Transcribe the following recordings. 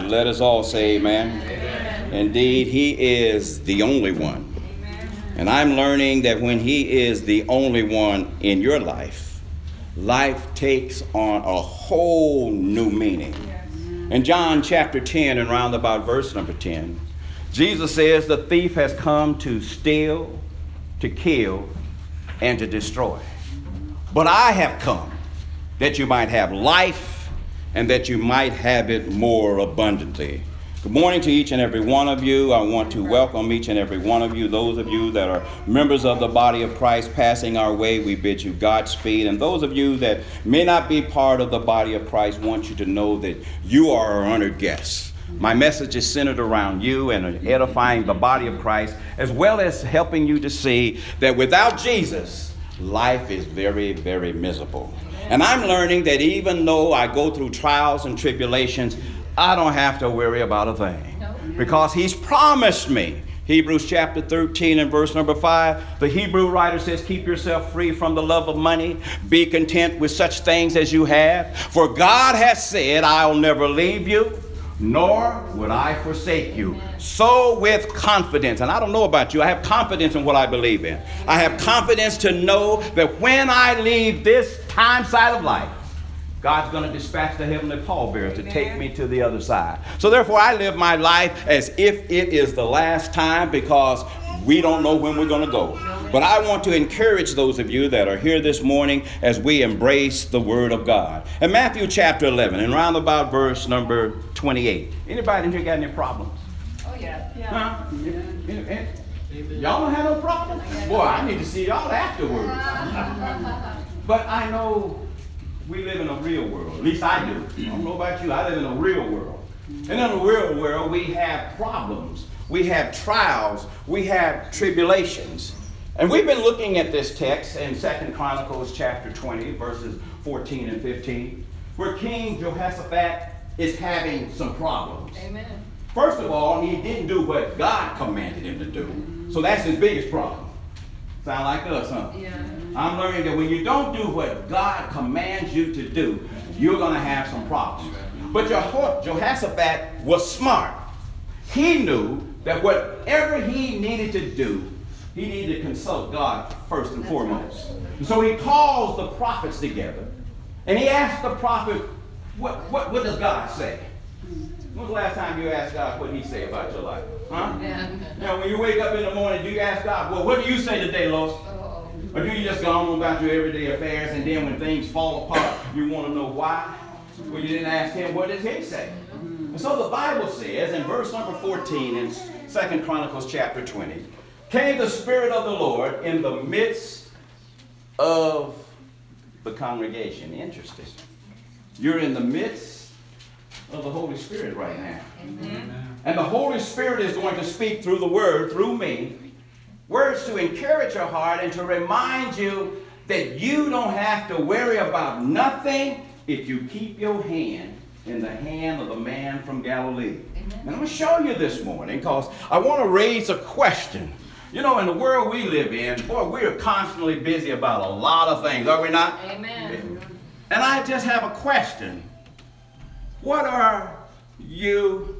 Let us all say amen. Amen. Indeed, he is the only one. Amen. And I'm learning that when he is the only one in your life, life takes on a whole new meaning. Yes. In John chapter 10 and round about verse number 10, Jesus says the thief has come to steal, to kill, and to destroy. But I have come that you might have life and that you might have it more abundantly. Good morning to each and every one of you. I want to welcome each and every one of you. Those of you that are members of the body of Christ passing our way, we bid you Godspeed. And those of you that may not be part of the body of Christ, want you to know that you are our honored guests. My message is centered around you and edifying the body of Christ, as well as helping you to see that without Jesus, life is very, very miserable. And I'm learning that even though I go through trials and tribulations, I don't have to worry about a thing. Because he's promised me. Hebrews chapter 13 and verse number 5, the Hebrew writer says, keep yourself free from the love of money. Be content with such things as you have. For God has said, I'll never leave you, nor would I forsake you. So with confidence, and I don't know about you, I have confidence in what I believe in. I have confidence to know that when I leave this time side of life, God's going to dispatch the heavenly pallbearers to take me to the other side. So therefore, I live my life as if it is the last time, because we don't know when we're going to go. But I want to encourage those of you that are here this morning as we embrace the Word of God. In Matthew chapter 11, and round about verse number 28. Anybody in here got any problems? Oh, yeah. Huh? Y'all don't have no problems? Boy, I need to see y'all afterwards. But I know we live in a real world. At least I do. I don't know about you. I live in a real world. And in the real world, we have problems. We have trials. We have tribulations. And we've been looking at this text in 2 Chronicles chapter 20, verses 14 and 15, where King Jehoshaphat is having some problems. Amen. First of all, he didn't do what God commanded him to do. So that's his biggest problem. Sound like us, huh? Yeah. I'm learning that when you don't do what God commands you to do, you're going to have some problems. But Jehoshaphat was smart. He knew that whatever he needed to do, he needed to consult God first and foremost. And so he calls the prophets together, and he asks the prophet, what does God say? When was the last time you asked God what he say about your life? Huh? Yeah. Now, when you wake up in the morning, do you ask God, well, what do you say today, Lord? Or do you just go on about your everyday affairs, and then when things fall apart, you want to know why? Well, you didn't ask him, what does he say? And so the Bible says in verse number 14 in 2 Chronicles chapter 20, came the Spirit of the Lord in the midst of the congregation. Interesting. You're in the midst of the Holy Spirit right now. Amen. And the Holy Spirit is going to speak through the Word, through me, words to encourage your heart and to remind you that you don't have to worry about nothing if you keep your hand in the hand of the man from Galilee. Amen. And I'm going to show you this morning because I want to raise a question. You know, in the world we live in, boy, we're constantly busy about a lot of things, are we not? Amen. And I just have a question. What are you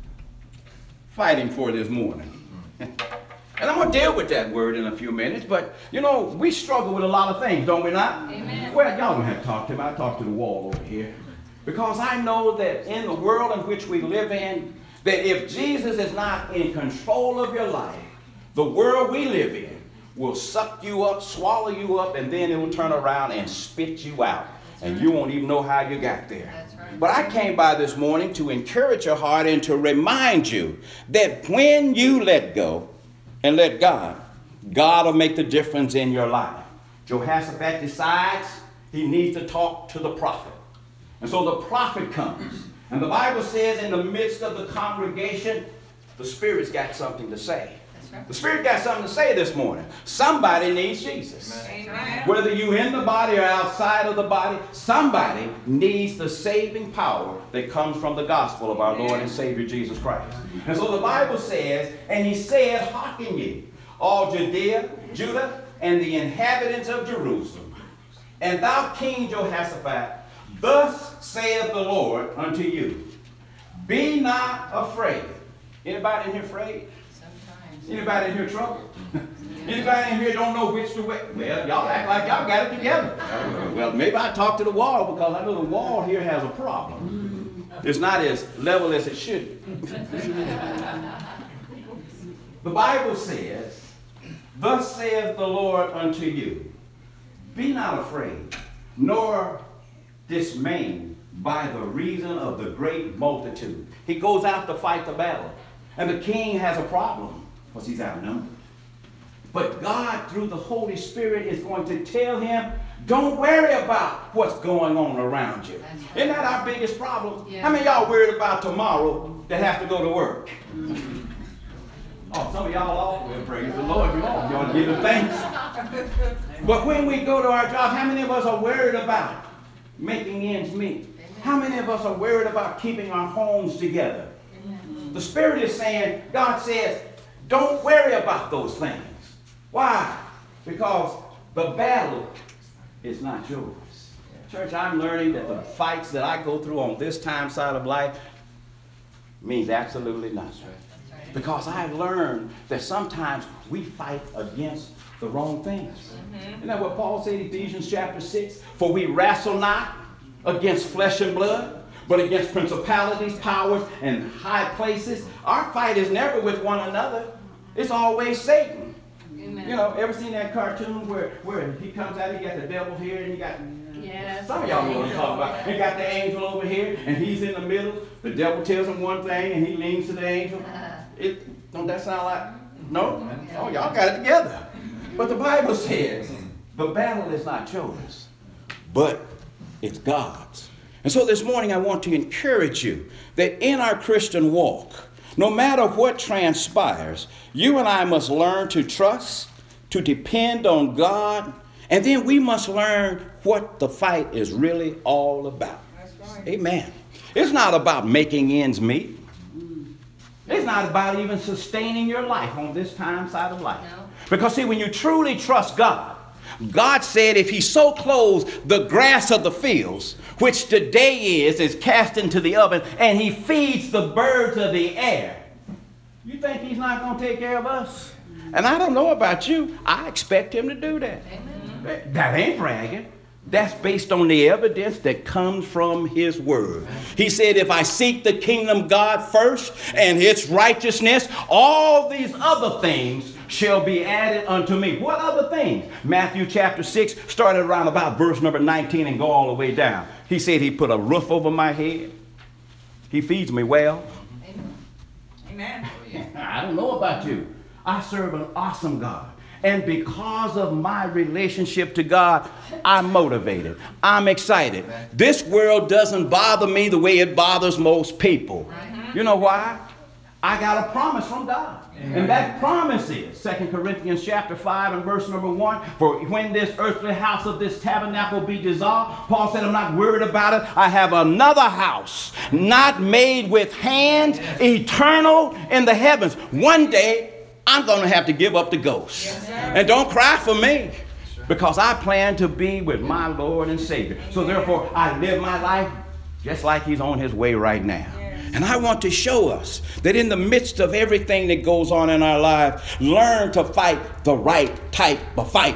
fighting for this morning? And I'm going to deal with that word in a few minutes, but, you know, we struggle with a lot of things, don't we not? Amen. Well, y'all don't have to talk to him. I talk to the wall over here. Because I know that in the world in which we live in, that if Jesus is not in control of your life, the world we live in will suck you up, swallow you up, and then it will turn around and spit you out. And you won't even know how you got there. That's right. But I came by this morning to encourage your heart and to remind you that when you let go and let God, God will make the difference in your life. Jehoshaphat decides he needs to talk to the prophet. And so the prophet comes. And the Bible says in the midst of the congregation, the Spirit's got something to say. That's right. The Spirit got something to say this morning. Somebody needs Jesus. Amen. Whether you're in the body or outside of the body, somebody needs the saving power that comes from the gospel of our Lord and Savior Jesus Christ. And so the Bible says, and he said, hearken ye, all Judea, Judah, and the inhabitants of Jerusalem, and thou King Jehoshaphat, thus saith the Lord unto you, Be not afraid. Anybody in here afraid? Sometimes. Anybody in here troubled? Anybody in here don't know which way? Well, y'all act like y'all got it together. Well, maybe I talk to the wall because I know the wall here has a problem. It's not as level as it should be. The Bible says, thus saith the Lord unto you, be not afraid, nor dismayed by the reason of the great multitude. He goes out to fight the battle. And the king has a problem because he's outnumbered. But God, through the Holy Spirit, is going to tell him, don't worry about what's going on around you. That's right. Isn't that our biggest problem? Yeah. How many of y'all worried about tomorrow that have to go to work? Oh, some of y'all off. Well, praise the Lord, you're off. Y'all giving thanks. But when we go to our jobs, how many of us are worried about making ends meet? How many of us are worried about keeping our homes together? The Spirit is saying, God says, don't worry about those things. Why? Because the battle is not yours. Church, I'm learning that the fights that I go through on this time side of life means absolutely nothing. Because I've learned that sometimes we fight against the wrong things. Isn't that what Paul said in Ephesians chapter 6? For we wrestle not against flesh and blood, but against principalities, powers, and high places. Our fight is never with one another. It's always Satan. Amen. You know, ever seen that cartoon where he comes out, he got the devil here, and he got... Yes. Some of y'all know what I'm talking about. He got the angel over here, and he's in the middle. The devil tells him one thing, and he leans to the angel. Don't that sound like... No? Oh, y'all got it together. But the Bible says, the battle is not yours, but it's God's. And so this morning I want to encourage you that in our Christian walk, no matter what transpires, you and I must learn to trust, to depend on God, and then we must learn what the fight is really all about. That's right. Amen. It's not about making ends meet. It's not about even sustaining your life on this time side of life. No. Because see, when you truly trust God, God said if he so clothes the grass of the fields, which today is cast into the oven, and he feeds the birds of the air, you think he's not going to take care of us? And I don't know about you, I expect him to do that. Amen. That ain't bragging. That's based on the evidence that comes from his word. He said, if I seek the kingdom of God first and its righteousness, all these other things shall be added unto me. What other things? Matthew chapter 6, started around about verse number 19 and go all the way down. He said he put a roof over my head. He feeds me well. Amen. I don't know about you. I serve an awesome God. And because of my relationship to God, I'm motivated. I'm excited. This world doesn't bother me the way it bothers most people. You know why? I got a promise from God. And that promise is 2 Corinthians chapter 5 and verse number 1. For when this earthly house of this tabernacle be dissolved, Paul said, I'm not worried about it. I have another house, not made with hands, eternal in the heavens. One day, I'm going to have to give up the ghost. And don't cry for me, because I plan to be with my Lord and Savior. So therefore, I live my life just like he's on his way right now. And I want to show us that in the midst of everything that goes on in our lives, learn to fight the right type of fight.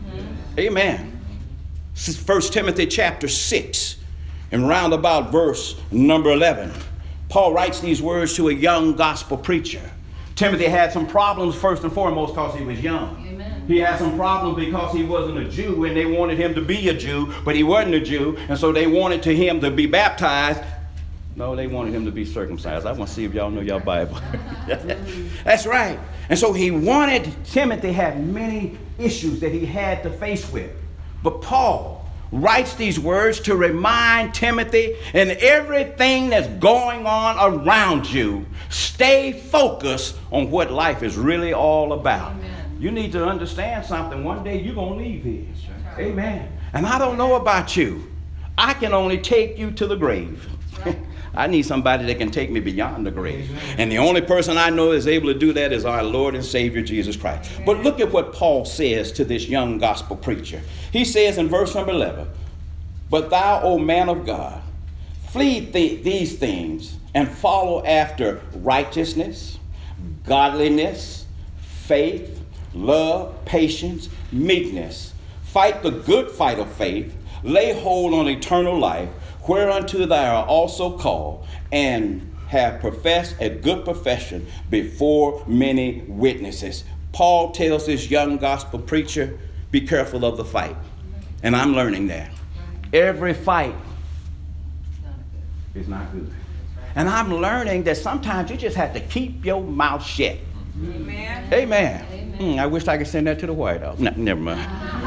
Amen. This is 1 Timothy chapter 6 and roundabout verse number 11. Paul writes these words to a young gospel preacher. Timothy had some problems first and foremost because he was young. Amen. He had some problems because he wasn't a Jew and they wanted him to be a Jew, but he wasn't a Jew, and so they wanted him to be baptized. No, they wanted him to be circumcised. I want to see if y'all know your Bible. That's right. And so he wanted, Timothy had many issues that he had to face with. But Paul writes these words to remind Timothy, in everything that's going on around you, stay focused on what life is really all about. Amen. You need to understand something. One day you're going to leave here. Right. Amen. And I don't know about you. I can only take you to the grave. Right. I need somebody that can take me beyond the grave. And the only person I know is able to do that is our Lord and Savior, Jesus Christ. But look at what Paul says to this young gospel preacher. He says in verse number 11, but thou, O man of God, Flee these things and follow after righteousness, godliness, faith, love, patience, meekness. Fight the good fight of faith. Lay hold on eternal life, whereunto thou art also called, and have professed a good profession before many witnesses. Paul tells this young gospel preacher, be careful of the fight. And I'm learning that. Every fight is not good. And I'm learning that sometimes you just have to keep your mouth shut. Amen. Amen. I wish I could send that to the White House. No, never mind.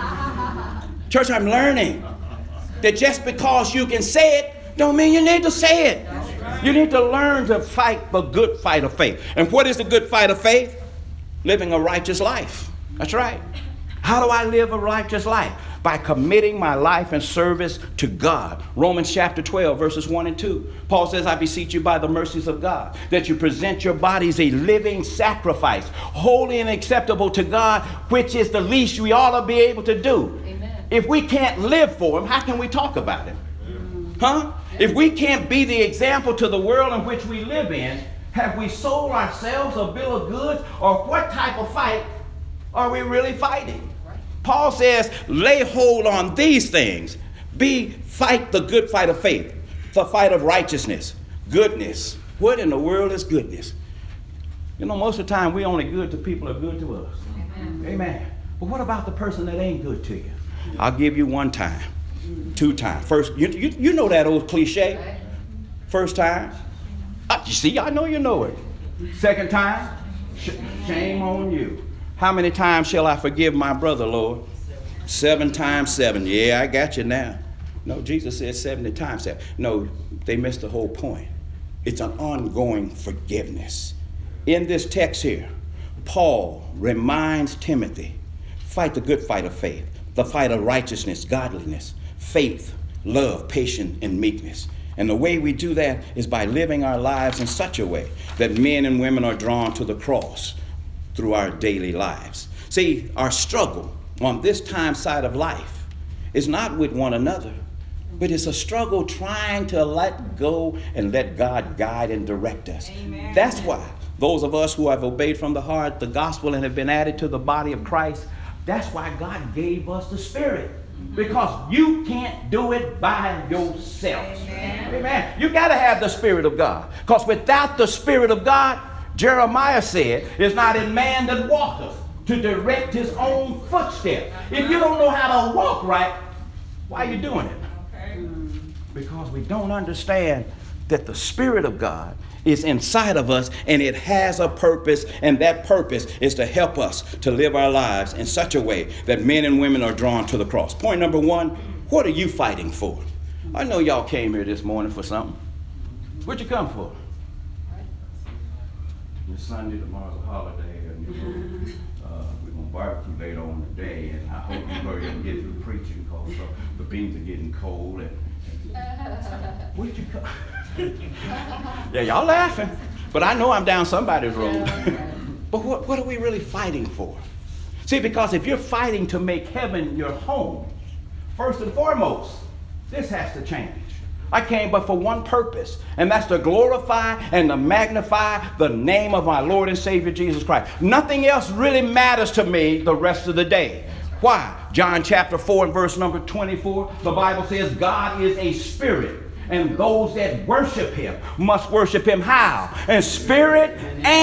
Church, I'm learning that just because you can say it, don't mean you need to say it. You need to learn to fight the good fight of faith. And what is the good fight of faith? Living a righteous life. That's right. How do I live a righteous life? By committing my life and service to God. Romans chapter 12, verses 1 and 2. Paul says, I beseech you by the mercies of God, that you present your bodies a living sacrifice, holy and acceptable to God, which is the least we ought to be able to do. Amen. If we can't live for him, how can we talk about him? Huh? If we can't be the example to the world in which we live in, have we sold ourselves a bill of goods? Or what type of fight are we really fighting? Paul says, lay hold on these things. Fight the good fight of faith, the fight of righteousness, goodness. What in the world is goodness? You know, most of the time we only good to people who are good to us. Amen. Amen. But what about the person that ain't good to you? I'll give you one time, two times. First, you know that old cliche. First time. You see, I know you know it. Second time, shame on you. How many times shall I forgive my brother, Lord? 7 times 7. Yeah, I got you now. No, Jesus said 70 times 7. No, they missed the whole point. It's an ongoing forgiveness. In this text here, Paul reminds Timothy, fight the good fight of faith, the fight of righteousness, godliness, faith, love, patience, and meekness. And the way we do that is by living our lives in such a way that men and women are drawn to the cross through our daily lives. See, our struggle on this time side of life is not with one another, but it's a struggle trying to let go and let God guide and direct us. Amen. That's why those of us who have obeyed from the heart the gospel and have been added to the body of Christ, that's why God gave us the Spirit. Because you can't do it by yourself. Amen. Amen. You got to have the Spirit of God. Because without the Spirit of God, Jeremiah said, it's not in man that walketh to direct his own footsteps. If you don't know how to walk right, why are you doing it? Okay. Because we don't understand that the Spirit of God is inside of us and it has a purpose, and that purpose is to help us to live our lives in such a way that men and women are drawn to the cross. Point number 1, what are you fighting for? I know y'all came here this morning for something. What'd you come for? It's Sunday, tomorrow's a holiday, and we're going to barbecue later on today, and I hope you hurry up and get through preaching because the beans are getting cold. And where'd you come? Yeah, y'all laughing, but I know I'm down somebody's road. But what are we really fighting for? See, because if you're fighting to make heaven your home, first and foremost, this has to change. I came but for one purpose, and that's to glorify and to magnify the name of my Lord and Savior Jesus Christ. Nothing else really matters to me the rest of the day. Why? John chapter 4 and verse number 24, the Bible says God is a spirit, and those that worship him must worship him how? In spirit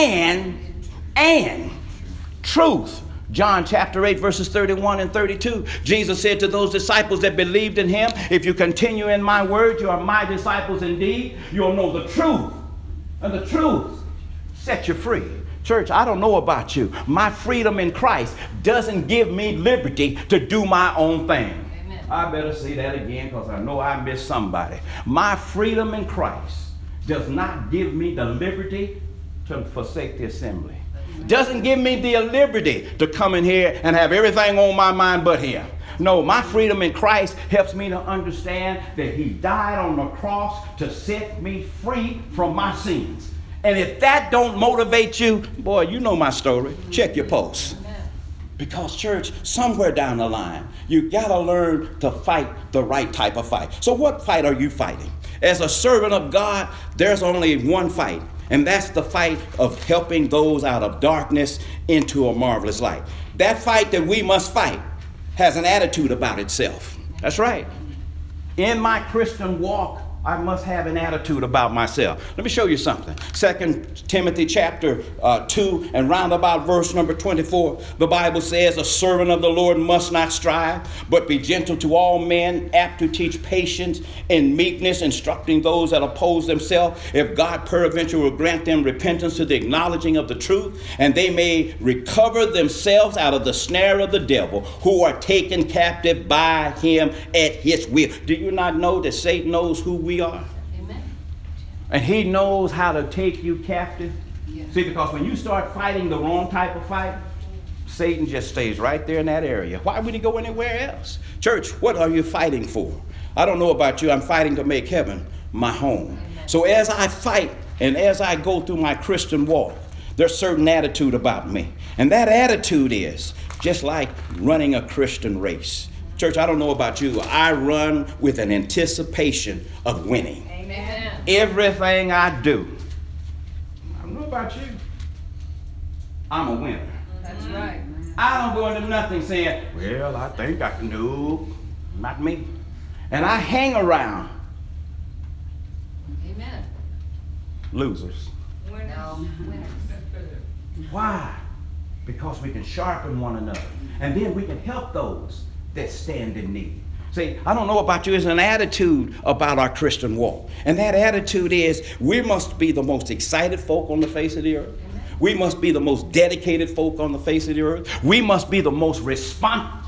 and truth. John chapter 8 verses 31 and 32. Jesus said to those disciples that believed in him, if you continue in my word, you are my disciples indeed. You'll know the truth, and the truth set you free. Church, I don't know about you. My freedom in Christ doesn't give me liberty to do my own thing. Amen. I better say that again because I know I missed somebody. My freedom in Christ does not give me the liberty to forsake the assembly. Doesn't give me the liberty to come in here and have everything on my mind but him. No, my freedom in Christ helps me to understand that he died on the cross to set me free from my sins. And if that don't motivate you, boy, you know my story. Check your pulse. Because, church, somewhere down the line, you got to learn to fight the right type of fight. So what fight are you fighting? As a servant of God, there's only one fight, and that's the fight of helping those out of darkness into a marvelous light. That fight that we must fight has an attitude about itself. That's right. In my Christian walk, I must have an attitude about myself. Let me show you something. 2 Timothy chapter 2 and round about verse number 24, the Bible says, a servant of the Lord must not strive, but be gentle to all men, apt to teach patience and meekness, instructing those that oppose themselves, if God peradventure will grant them repentance to the acknowledging of the truth, and they may recover themselves out of the snare of the devil, who are taken captive by him at his will. Do you not know that Satan knows who we are? Amen. And he knows how to take you captive. Yes. See, because when you start fighting the wrong type of fight, Satan just stays right there in that area. Why would he go anywhere else? Church, what are you fighting for? I don't know about you. I'm fighting to make heaven my home. Amen. So as I fight and as I go through my Christian walk, there's a certain attitude about me. And that attitude is just like running a Christian race. Church, I don't know about you. I run with an anticipation of winning. Amen. Everything I do, I don't know about you, I'm a winner. That's right. I don't go into nothing saying, well, I think I can do. Not me. And I hang around Amen. losers. No, winners. Why? Because we can sharpen one another. And then we can help those that stand in need. See, I don't know about you, it's an attitude about our Christian walk. And that attitude is we must be the most excited folk on the face of the earth. Amen. We must be the most dedicated folk on the face of the earth. We must be the most responsive.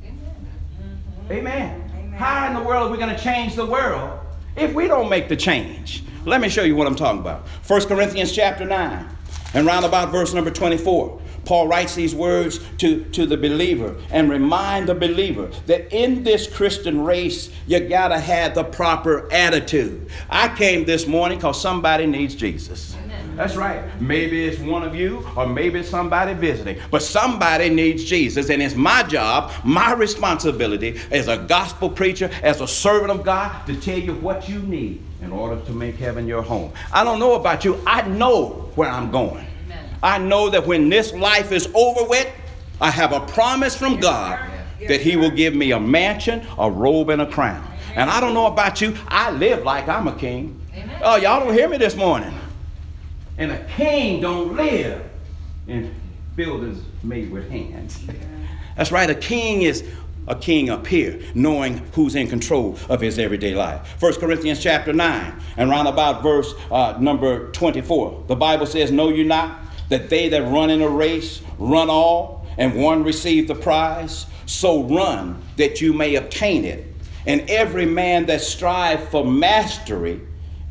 Amen. Amen. Amen. How in the world are we going to change the world if we don't make the change? Let me show you what I'm talking about. 1 Corinthians chapter 9 and round about verse number 24. Paul writes these words to the believer and remind the believer that in this Christian race, you got to have the proper attitude. I came this morning because somebody needs Jesus. Amen. That's right. Maybe it's one of you or maybe it's somebody visiting. But somebody needs Jesus, and it's my job, my responsibility as a gospel preacher, as a servant of God, to tell you what you need in order to make heaven your home. I don't know about you. I know where I'm going. Amen. I know that when this life is over with, I have a promise from God that he will give me a mansion, a robe, and a crown. And I don't know about you. I live like I'm a king. Amen. Oh, y'all don't hear me this morning. And a king don't live in buildings made with hands. That's right. A king is a king up here, knowing who's in control of his everyday life. 1 Corinthians chapter 9 and round about verse number 24. The Bible says, know you not that they that run in a race run all, and one receive the prize? So run that you may obtain it. And every man that strive for mastery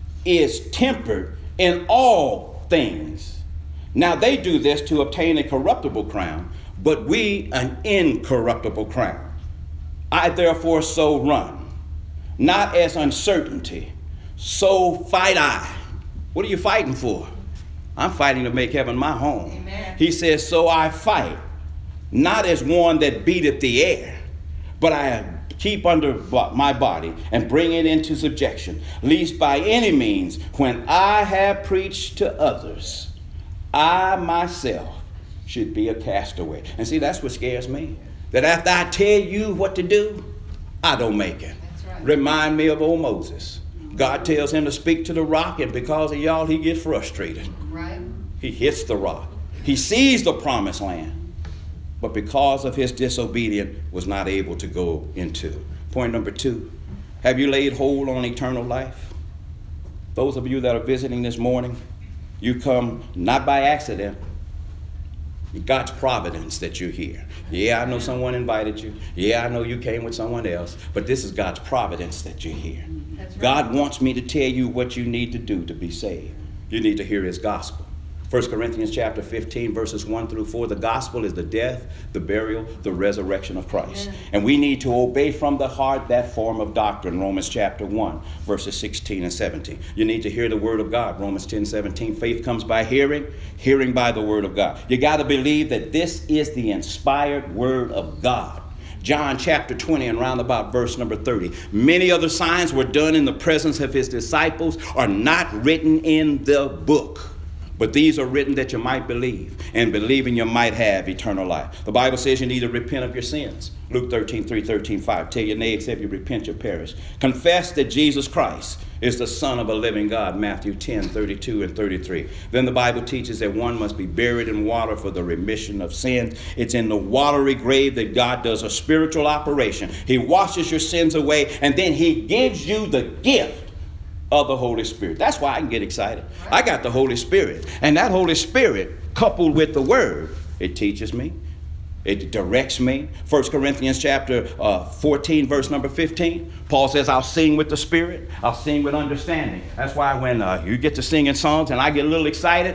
is tempered in all things. Now they do this to obtain a corruptible crown, but we an incorruptible crown. I therefore so run, not as uncertainty, so fight I. What are you fighting for? I'm fighting to make heaven my home. Amen. He says, so I fight, not as one that beateth the air, but I keep under my body and bring it into subjection, lest by any means, when I have preached to others, I myself should be a castaway. And see, that's what scares me. That after I tell you what to do, I don't make it. That's right. Remind me of old Moses. God tells him to speak to the rock, and because of y'all, he gets frustrated. Right? He hits the rock. He sees the promised land, but because of his disobedience, was not able to go into. Point number 2, have you laid hold on eternal life? Those of you that are visiting this morning, you come not by accident. God's providence that you're here. Yeah, I know someone invited you. Yeah, I know you came with someone else. But this is God's providence that you're here. That's right. God wants me to tell you what you need to do to be saved. You need to hear his gospel. 1 Corinthians chapter 15, verses 1 through 4. The gospel is the death, the burial, the resurrection of Christ. Amen. And we need to obey from the heart that form of doctrine. Romans chapter 1, verses 16 and 17. You need to hear the word of God. Romans 10, 17. Faith comes by hearing, hearing by the word of God. You got to believe that this is the inspired word of God. John chapter 20 and round about verse number 30. Many other signs were done in the presence of his disciples, are not written in the book. But these are written that you might believe, and believing you might have eternal life. The Bible says you need to repent of your sins. Luke 13:3, 13:5. Tell your neighbor, except you repent, you perish. Confess that Jesus Christ is the Son of a living God. Matthew 10:32 and 33. Then the Bible teaches that one must be buried in water for the remission of sins. It's in the watery grave that God does a spiritual operation. He washes your sins away, and then he gives you the gift of the Holy Spirit. That's why I can get excited. I got the Holy Spirit. And that Holy Spirit, coupled with the Word, it teaches me. It directs me. 1 Corinthians chapter 14, verse number 15. Paul says, I'll sing with the Spirit. I'll sing with understanding. That's why when you get to singing songs and I get a little excited,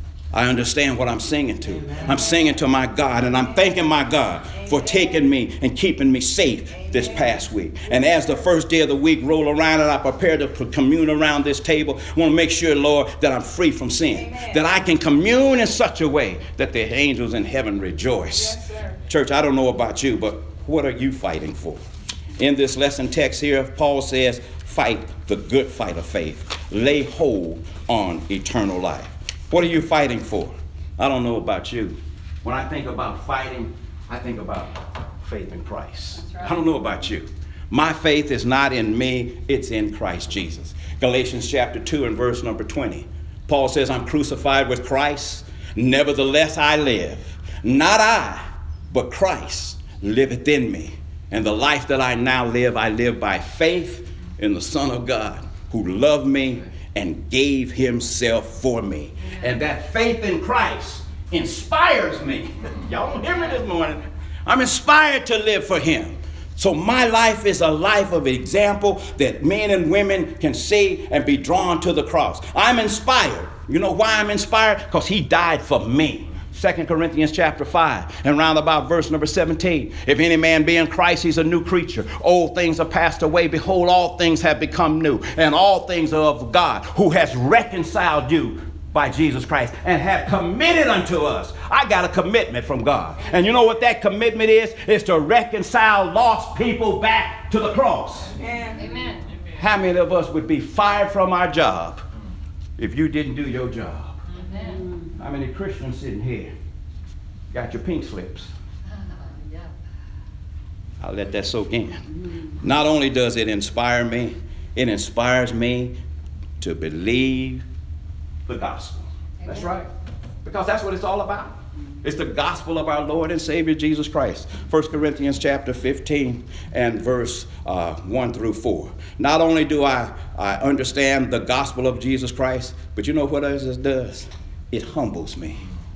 I understand what I'm singing to. Amen. I'm singing to my God, and I'm thanking my God for taking me and keeping me safe this past week. And as the first day of the week roll around and I prepare to commune around this table, I want to make sure, Lord, that I'm free from sin. Amen. That I can commune in such a way that the angels in heaven rejoice. Yes, sir. Church, I don't know about you, but what are you fighting for? In this lesson text here, Paul says, fight the good fight of faith. Lay hold on eternal life. What are you fighting for? I don't know about you. When I think about fighting, I think about faith in Christ. That's right. I don't know about you. My faith is not in me, it's in Christ Jesus. Galatians chapter 2 and verse number 20. Paul says, I'm crucified with Christ. Nevertheless I live. Not I, but Christ liveth in me. And the life that I now live, I live by faith in the Son of God who loved me and gave himself for me. And that faith in Christ inspires me. Y'all don't hear me this morning. I'm inspired to live for him. So my life is a life of example that men and women can see and be drawn to the cross. I'm inspired. You know why I'm inspired? Because he died for me. 2 Corinthians chapter 5 and round about verse number 17. If any man be in Christ, he's a new creature. Old things are passed away. Behold, all things have become new. And all things are of God, who has reconciled you by Jesus Christ and have committed unto us. I got a commitment from God. And you know what that commitment is? It's to reconcile lost people back to the cross. Amen. How many of us would be fired from our job if you didn't do your job? Amen. How many Christians sitting here got your pink slips? Yeah. I'll let that soak in. Not only does it inspire me, it inspires me to believe the gospel. That's right. Because that's what it's all about. It's the gospel of our Lord and Savior Jesus Christ. 1 Corinthians chapter 15 and verse 1 through 4. Not only do I understand the gospel of Jesus Christ, but you know what else it does? It humbles me.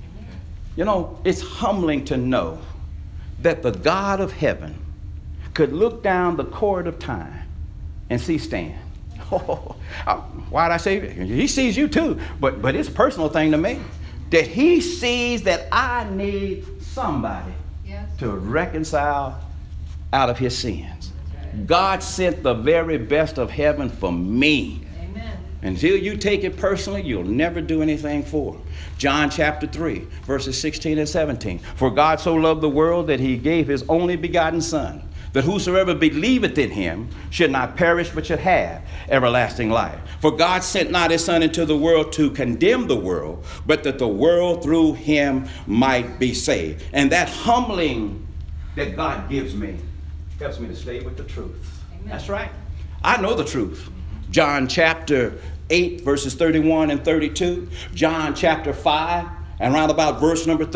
You know, it's humbling to know that the God of heaven could look down the corridor of time and see Stan. Oh, why'd I say that? He sees you too, but it's a personal thing to me. That he sees that I need somebody to reconcile out of his sins. Right. God sent the very best of heaven for me. Amen. Until you take it personally, you'll never do anything for him. John chapter 3, verses 16 and 17. For God so loved the world that he gave his only begotten Son, that whosoever believeth in him should not perish but should have everlasting life. For God sent not his Son into the world to condemn the world, but that the world through him might be saved. And that humbling that God gives me helps me to stay with the truth. Amen. That's right. I know the truth. John chapter 8, verses 31 and 32. John chapter 5 and round about verse number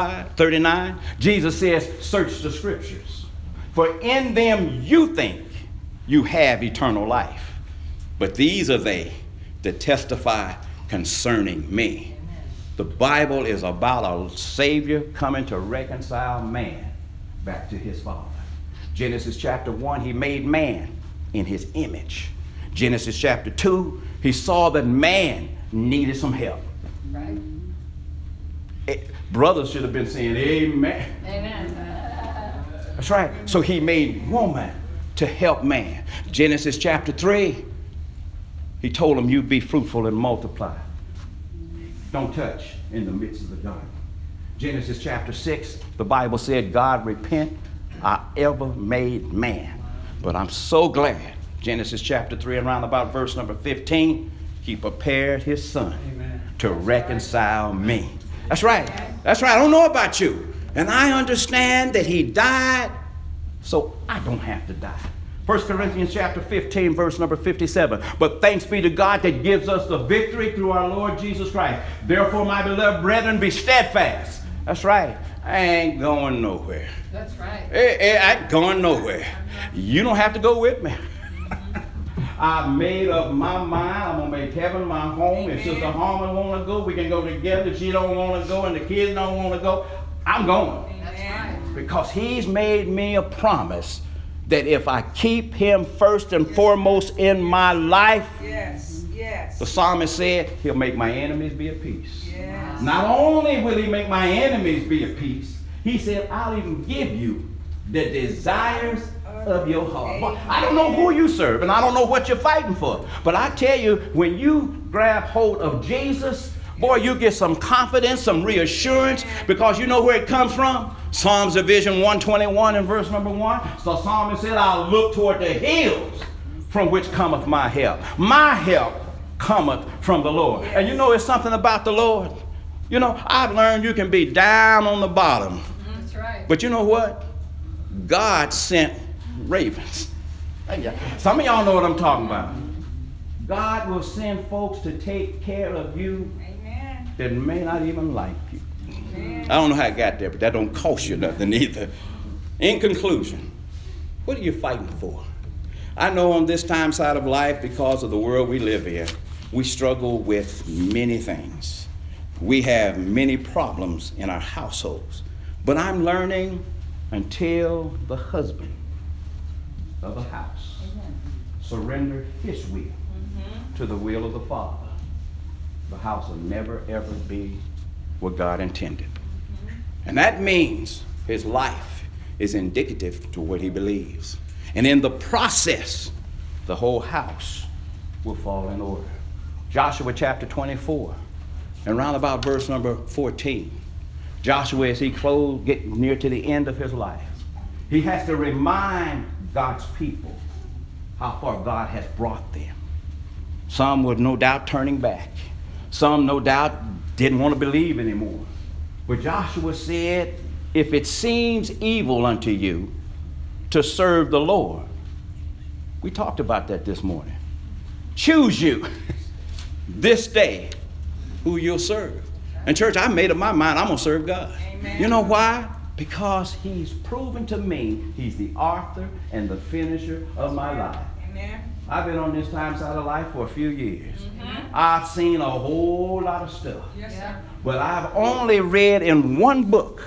39. Jesus says, search the scriptures. For in them you think you have eternal life. But these are they that testify concerning me. Amen. The Bible is about a Savior coming to reconcile man back to his Father. Genesis chapter 1, he made man in his image. Genesis chapter 2, he saw that man needed some help. Right. Brothers should have been saying amen. Amen. That's right. So he made woman to help man. Genesis chapter 3, he told him, you be fruitful and multiply. Don't touch in the midst of the garden. Genesis chapter 6, the Bible said, God repent I ever made man. But I'm so glad, Genesis chapter 3 and around about verse number 15, he prepared his son to reconcile me. That's right. That's right. I don't know about you. And I understand that he died so I don't have to die. 1 Corinthians chapter 15, verse number 57. But thanks be to God that gives us the victory through our Lord Jesus Christ. Therefore, my beloved brethren, be steadfast. That's right. I ain't going nowhere. That's right. I ain't going nowhere. You don't have to go with me. I made up my mind. I'm going to make heaven my home. If Sister Harmon want to go, we can go together. If she don't want to go and the kids don't want to go, I'm going. That's right. Because he's made me a promise that if I keep him first and foremost in my life, the psalmist said, he'll make my enemies be at peace. Yes. Not only will he make my enemies be at peace, he said, I'll even give you the desires of your heart. Well, I don't know who you serve and I don't know what you're fighting for. But I tell you, when you grab hold of Jesus, boy, you get some confidence, some reassurance, because you know where it comes from. Psalms Division 121 and verse number 1. So Psalmist said, I'll look toward the hills from which cometh my help. My help cometh from the Lord. And you know, it's something about the Lord. You know, I've learned you can be down on the bottom. That's right. But you know what? God sent ravens. Some of y'all know what I'm talking about. God will send folks to take care of you that may not even like you. I don't know how I got there, but that don't cost you nothing either. In conclusion, what are you fighting for? I know on this time side of life, because of the world we live in, we struggle with many things. We have many problems in our households. But I'm learning until the husband of the house surrendered his will to the will of the Father, the house will never, ever be what God intended. And that means his life is indicative to what he believes. And in the process, the whole house will fall in order. Joshua chapter 24, and round about verse number 14. Joshua, as he get near to the end of his life, he has to remind God's people how far God has brought them. Some were no doubt turning back. Some no doubt didn't want to believe anymore. But Joshua said, if it seems evil unto you to serve the Lord, we talked about that this morning. Choose you this day who you'll serve. And church, I made up my mind, I'm going to serve God. Amen. You know why? Because he's proven to me he's the author and the finisher of my life. Amen. I've been on this time side of life for a few years. I've seen a whole lot of stuff. Yes, sir. But I've only read in one book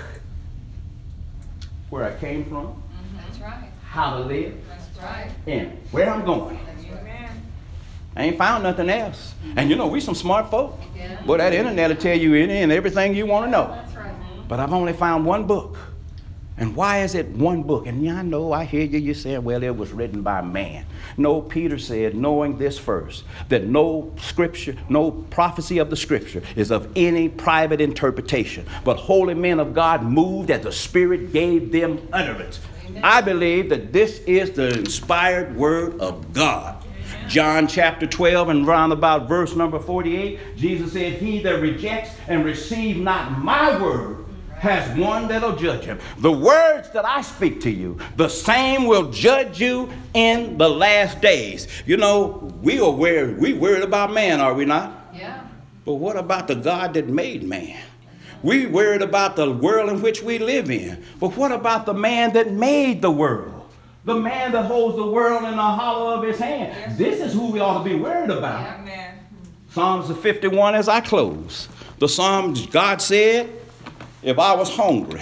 where I came from, That's right. how to live, That's right. and where I'm going. Amen. I ain't found nothing else. And you know, we some smart folk. Yeah. Boy, that internet will tell you any and everything you want to know. That's right. But I've only found one book. And why is it one book? And I know, I hear you saying, well, it was written by man. No, Peter said, knowing this first, that no scripture, no prophecy of the scripture is of any private interpretation, but holy men of God moved as the Spirit gave them utterance. Amen. I believe that this is the inspired word of God. John chapter 12 and round about verse number 48, Jesus said, he that rejects and receive not my word has one that'll judge him. The words that I speak to you, the same will judge you in the last days. You know, we worried about man, are we not? Yeah. But what about the God that made man? We worried about the world in which we live in. But what about the man that made the world? The man that holds the world in the hollow of his hand. Yes. This is who we ought to be worried about. Amen. Psalms 51 as I close. The Psalms, God said, if I was hungry,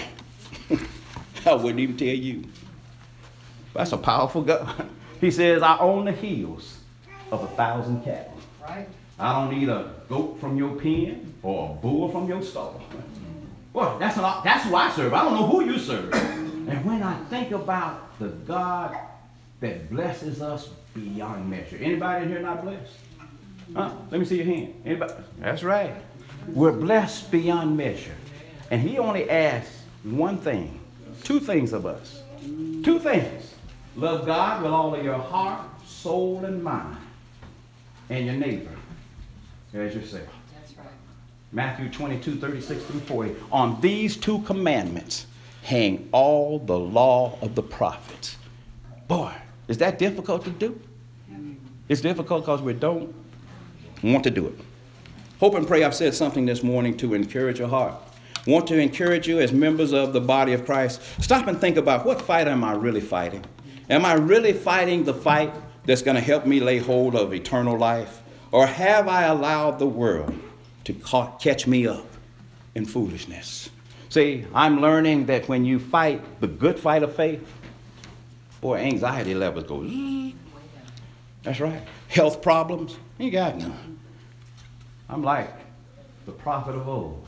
I wouldn't even tell you. That's a powerful God. He says, I own the heels of 1,000 cattle. Right. I don't need a goat from your pen or a bull from your stall. Boy, that's who I serve. I don't know who you serve. And when I think about the God that blesses us beyond measure. Anybody in here not blessed? Huh? Let me see your hand. Anybody? That's right. We're blessed beyond measure. And he only asks one thing, two things of us. Two things. Love God with all of your heart, soul, and mind. And your neighbor as yourself. That's right. Matthew 22, 36 through 40. On these two commandments hang all the law of the prophets. Boy, is that difficult to do? It's difficult because we don't want to do it. Hope and pray I've said something this morning to encourage your heart. Want to encourage you as members of the body of Christ. Stop and think about, what fight am I really fighting? Am I really fighting the fight that's going to help me lay hold of eternal life? Or have I allowed the world to catch me up in foolishness? See, I'm learning that when you fight the good fight of faith, boy, anxiety levels go zzz. That's right. Health problems, you got none. I'm like the prophet of old.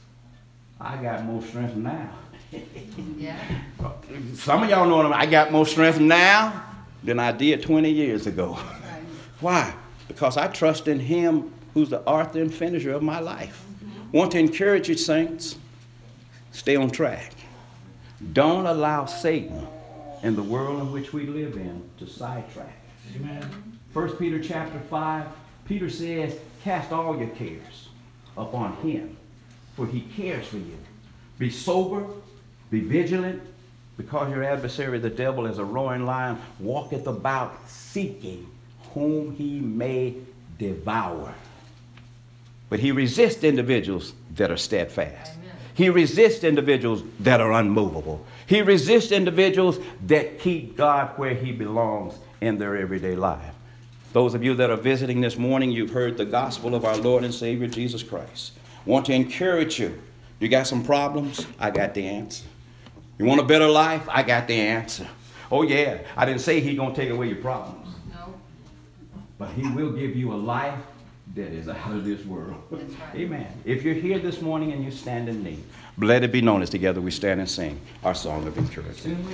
I got more strength now. Yeah. Some of y'all know what I got more strength now than I did 20 years ago. Right. Why? Because I trust in him who's the author and finisher of my life. Want to encourage you, saints, stay on track. Don't allow Satan and the world in which we live in to sidetrack. Amen. 1 Peter chapter 5, Peter says, cast all your cares upon him, for he cares for you. Be sober, be vigilant, because your adversary, the devil, as a roaring lion, walketh about seeking whom he may devour. But he resists individuals that are steadfast. Amen. He resists individuals that are unmovable. He resists individuals that keep God where he belongs in their everyday life. Those of you that are visiting this morning, you've heard the gospel of our Lord and Savior Jesus Christ. Want to encourage you. You got some problems? I got the answer. You want a better life? I got the answer. Oh yeah, I didn't say he's going to take away your problems. No. But he will give you a life that is out of this world. That's right. Amen. If you're here this morning and you stand in need, let it be known as together we stand and sing our song of encouragement.